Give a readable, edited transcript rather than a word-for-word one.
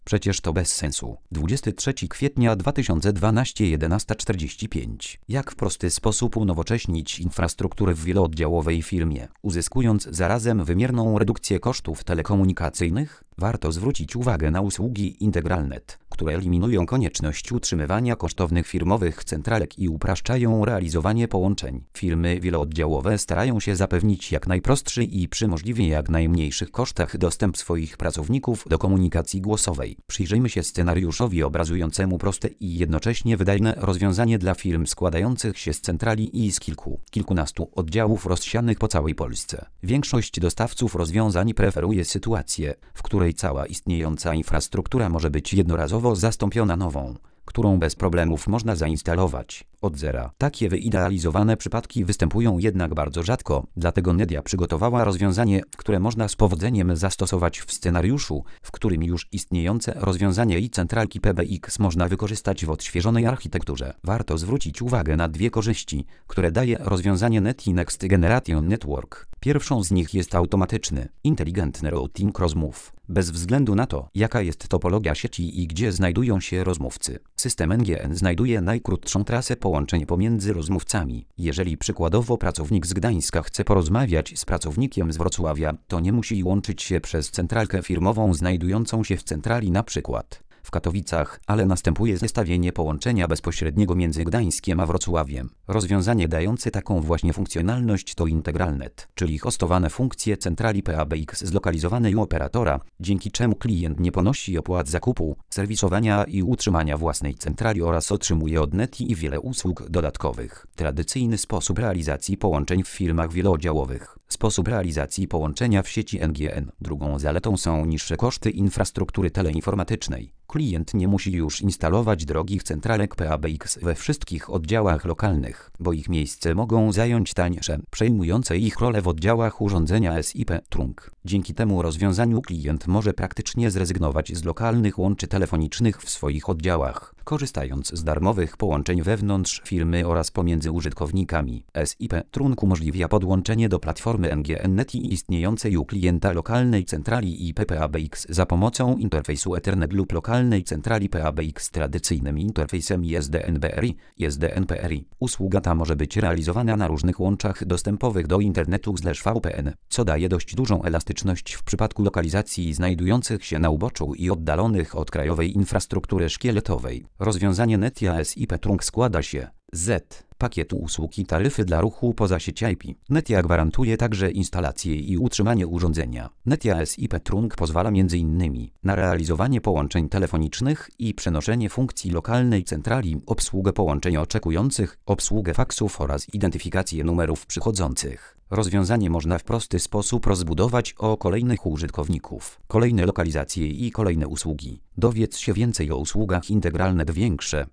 Przecież to bez sensu. 23 kwietnia 2012 11:45. Jak w prosty sposób unowocześnić infrastrukturę w wielooddziałowej firmie, uzyskując zarazem wymierną redukcję kosztów telekomunikacyjnych? Warto zwrócić uwagę na usługi IntegralNet, które eliminują konieczność utrzymywania kosztownych firmowych centralek i upraszczają realizowanie połączeń. Firmy wielooddziałowe starają się zapewnić jak najprostszy i przy możliwie jak najmniejszych kosztach dostęp swoich pracowników do komunikacji głosowej. Przyjrzyjmy się scenariuszowi obrazującemu proste i jednocześnie wydajne rozwiązanie dla firm składających się z centrali i z kilkunastu oddziałów rozsianych po całej Polsce. Większość dostawców rozwiązań preferuje sytuację, w której cała istniejąca infrastruktura może być jednorazowo zastąpiona nową, którą bez problemów można zainstalować od zera. Takie wyidealizowane przypadki występują jednak bardzo rzadko, dlatego Nedia przygotowała rozwiązanie, które można z powodzeniem zastosować w scenariuszu, w którym już istniejące rozwiązanie i centralki PBX można wykorzystać w odświeżonej architekturze. Warto zwrócić uwagę na dwie korzyści, które daje rozwiązanie NETI Next Generation Network. Pierwszą z nich jest automatyczny, inteligentny routing rozmów. Bez względu na to, jaka jest topologia sieci i gdzie znajdują się rozmówcy. System NGN znajduje najkrótszą trasę połączeń pomiędzy rozmówcami. Jeżeli przykładowo pracownik z Gdańska chce porozmawiać z pracownikiem z Wrocławia, to nie musi łączyć się przez centralkę firmową znajdującą się w centrali np. w Katowicach, ale następuje zestawienie połączenia bezpośredniego między Gdańskiem a Wrocławiem. Rozwiązanie dające taką właśnie funkcjonalność to IntegralNet, czyli hostowane funkcje centrali PABX zlokalizowanej u operatora, dzięki czemu klient nie ponosi opłat zakupu, serwisowania i utrzymania własnej centrali oraz otrzymuje od NETI wiele usług dodatkowych. Tradycyjny sposób realizacji połączeń w firmach wielooddziałowych. Sposób realizacji połączenia w sieci NGN. Drugą zaletą są niższe koszty infrastruktury teleinformatycznej. Klient nie musi już instalować drogich centralek PABX we wszystkich oddziałach lokalnych, bo ich miejsce mogą zająć tańsze, przejmujące ich rolę w oddziałach urządzenia SIP trunk. Dzięki temu rozwiązaniu klient może praktycznie zrezygnować z lokalnych łączy telefonicznych w swoich oddziałach, korzystając z darmowych połączeń wewnątrz firmy oraz pomiędzy użytkownikami. SIP trunk umożliwia podłączenie do platformy NGN NETI istniejącej u klienta lokalnej centrali IP PABX za pomocą interfejsu Ethernet lub lokalnej centrali PABX tradycyjnym interfejsem ISDN-BRI. Usługa ta może być realizowana na różnych łączach dostępowych do internetu/VPN, co daje dość dużą elastyczność w przypadku lokalizacji znajdujących się na uboczu i oddalonych od krajowej infrastruktury szkieletowej. Rozwiązanie NETIA SIP trunk składa się z pakietu usług i taryfy dla ruchu poza sieć IP. NETIA gwarantuje także instalację i utrzymanie urządzenia. NETIA SIP trunk pozwala m.in. na realizowanie połączeń telefonicznych i przenoszenie funkcji lokalnej centrali, obsługę połączeń oczekujących, obsługę faksów oraz identyfikację numerów przychodzących. Rozwiązanie można w prosty sposób rozbudować o kolejnych użytkowników, kolejne lokalizacje i kolejne usługi. Dowiedz się więcej o usługach IntegralNet. Większe